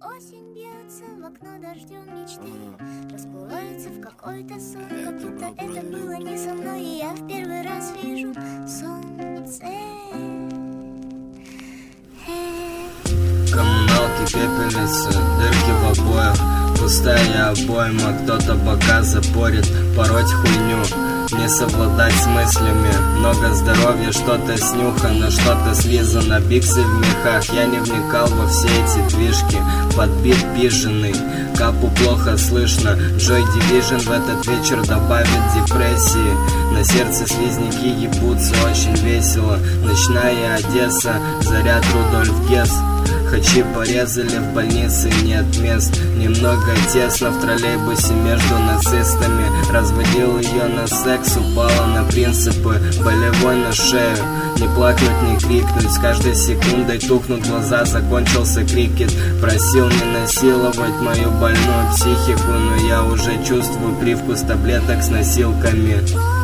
осень бьется в окно дождем мечты, расплываются в какой-то сон, как будто это было не со мной, и я в первый раз вижу солнце. Коммуналки, пепельницы, дырки в обоях, пустая обойма, кто-то бока запорит, пороть хуйню, не совладать с мыслями. Много здоровья, что-то снюхано, что-то слизано, биксы в мехах. Я не вникал во все эти движки, подбит пиженый, капу плохо слышно. Joy Division в этот вечер добавит депрессии. На сердце слизняки ебутся, очень весело. Ночная Одесса, заряд Рудольф Гесс. Хачи порезали, в больнице нет мест. Немного тесно в троллейбусе между нацистами. Разводил ее на секс, упала на принципы. Болевой на шею, не плакнуть, не крикнуть. С каждой секундой тухнут глаза, закончился крикет. Просил не насиловать мою больную психику, но я уже чувствую привкус таблеток с носилками.